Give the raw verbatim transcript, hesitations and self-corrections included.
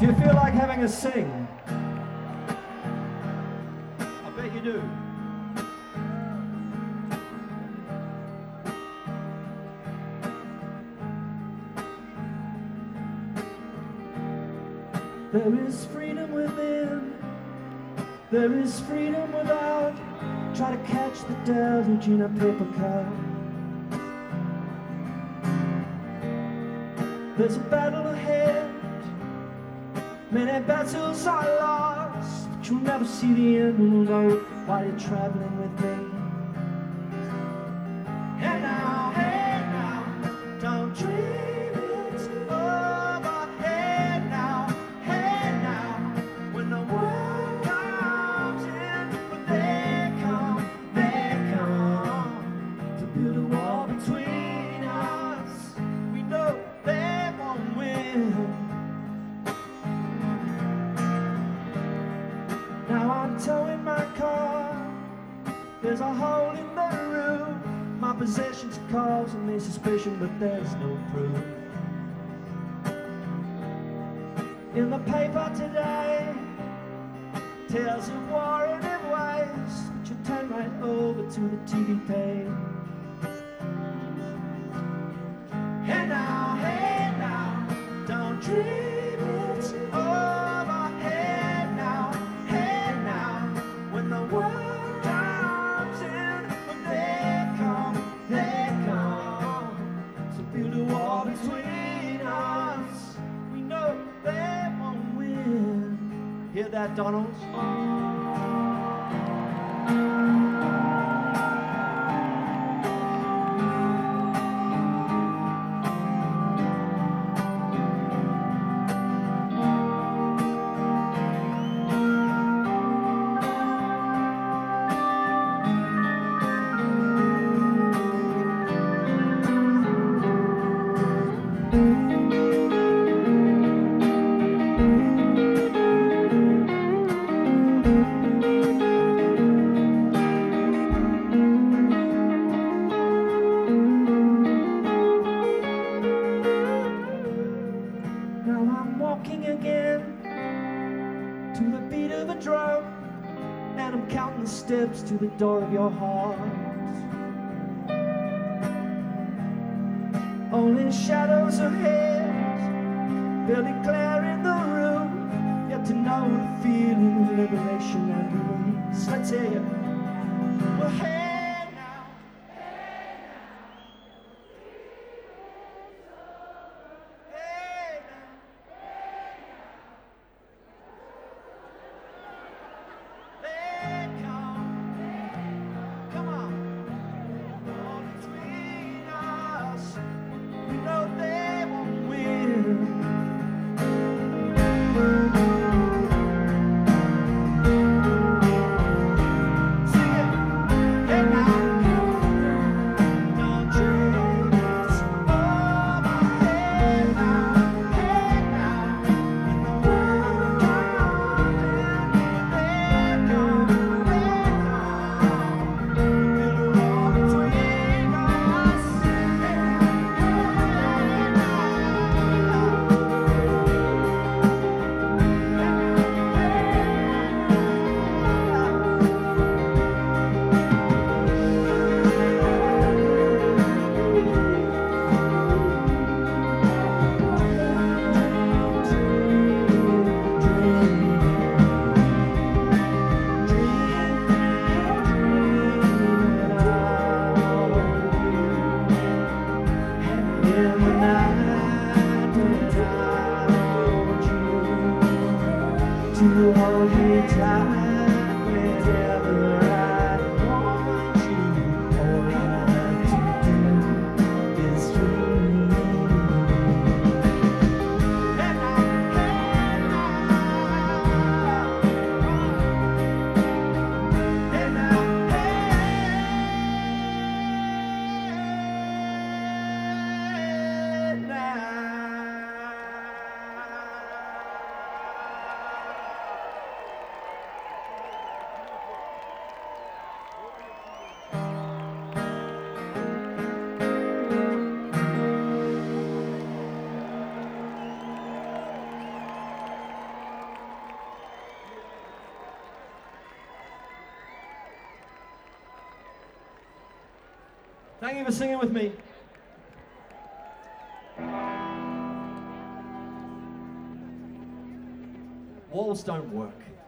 Do you feel like having a sing? I bet you do. There is freedom within, there is freedom without. Try to catch the deluge in a paper cup. There's a battle ahead, many battles are lost, but you'll never see the end of the road while you're traveling with me. Hey now, hey now, don't dream it's over. Hey now, hey now, when the world comes in, when they come, they come to build a wall between us. We know they won't win. Now I'm towing my car, there's a hole in the roof. My possessions are causing me suspicion, but there's no proof. In the paper today, tales of war and of waste, but you turn right over to the T V page. Hey now, hey now, don't dream it's over. Hey now, hey now, when the world comes in, when they come, they come to build a wall between us. We know they won't win. Hear that, Donald? Now I'm walking again to the beat of a drum, and I'm counting the steps to the door of your heart. Only shadows ahead, barely glare in the room, yet to know the feeling of liberation and release. I tell you, well, hey now, hey now, hey now, they come, come on, all between us. We know they won't win. Sing it. Hey now, don't dream it's over. Hey now, hey now, when the world comes in, when they come, they come, build a wall between us. Hey now, to hold me tight whenever I want you. All I want to do is dream. Hey now, hey now, hey now, hey now. Thank you for singing with me. Walls don't work.